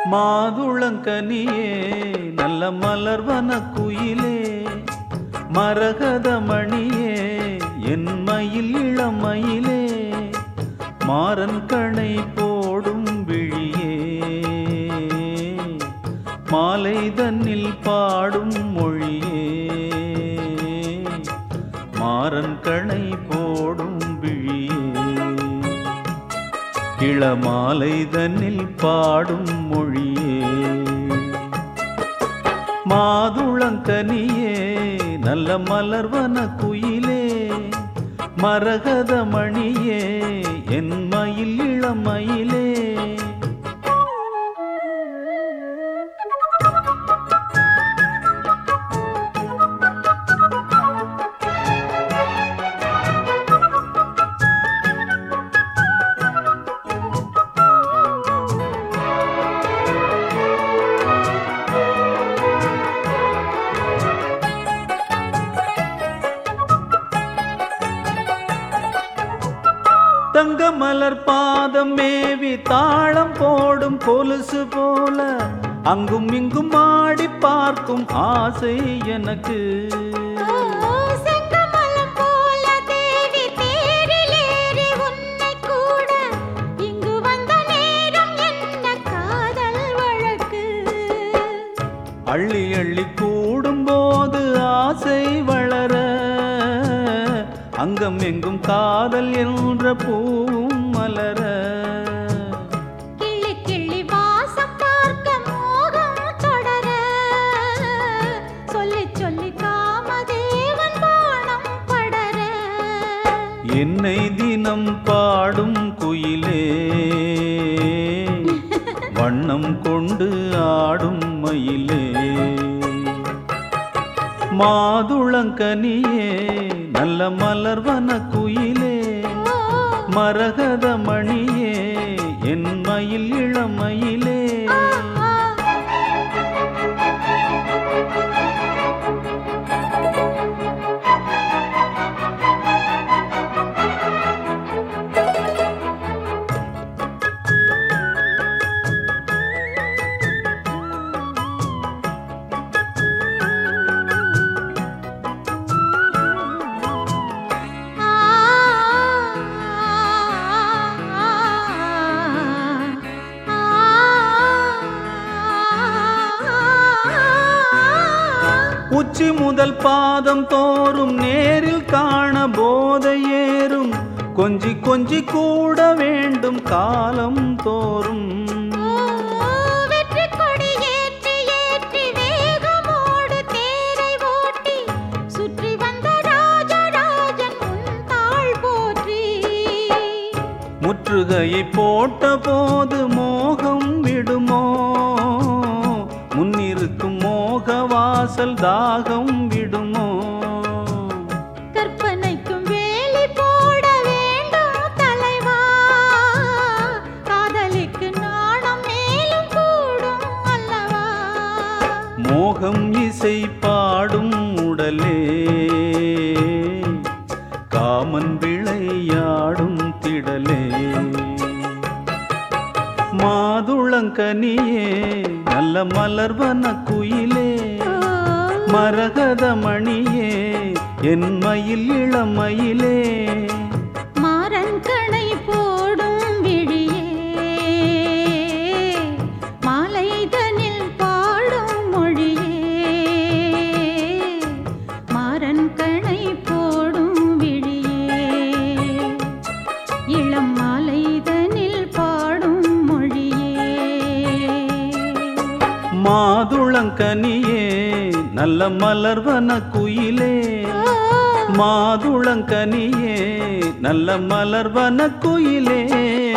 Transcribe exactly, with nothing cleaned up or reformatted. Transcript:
மாதுளங்கனியே நல்ல மலர்வன குயிலே மரகதமணியே என் மயில் இளமயிலே மாறன் கணை போடும் விழியே மாலை தன்னில் பாடும் மொழியே மாறன் கணை போடும் விழியே இளமாலை தன்னில் பாடும் மொழியே மாதுளங்கனியே நல்ல மலர்வன குயிலே மரகதமணியே என் மயில் இளமயிலே தங்க மலர் பாதம் மேவி தாளம் போடும் கொலுசு போல அங்கும் இங்கும் ஆடி பார்க்கும் ஆசை எனக்கு அள்ளி அள்ளி கூடும் போது ஆசை வளர அங்கம் எங்கும் காதல் என்ற பூவும் மலர கிள்ளி கிள்ளி வாசம் பார்க்க மோகம் தொடர சொல்லி சொல்லி காமதேவன் பாணம் படர என்னை தினம் பாடும் குயிலே வண்ணம் கொண்டு ஆடும் மயிலே மாதுளங்கனியே நல்ல மலர்வன குயிலே மரகதமணியே என் மயில் இளமயிலே உச்சி முதல் பாதம் தோறும் நேரில் காண போதை ஏறும் கொஞ்சி கொஞ்சி கூட வேண்டும் காலம் தோறும் வெற்றி கொடி ஏற்றி ஏற்றி வேகமோடு தேரை ஓட்டி சுற்றி வந்த ராஜராஜன் உன் தாள் போற்றி முற்றுகையை போட்ட போது மோகம் விடுமோ முன்னிருக்கும் மோக வாசல் தாகம் விடுமோ கற்பனைக்கும் வேலி போட வேண்டும் தலைவா காதலிக்கு நாணம் மேலும் கூடும் அல்லவா மோகம் இசை பாடும் உடலே காமன் விளையாடும் திடலே மாதுளங்கனியே நல்ல மலர்வன குயிலே மரகதமணியே என் மயில் இளமயிலே மாறன் கணை போடும் விழியே மாலைதனில் பாடும் மொழியே மாறன் கணை போடும் விழியே இளம் மாலைதனில் பாடும் மொழியே மாதுளங்கனியே நல்ல மலர்வன குயிலே மாதுளங்கனியே நல்ல மலர்வன குயிலே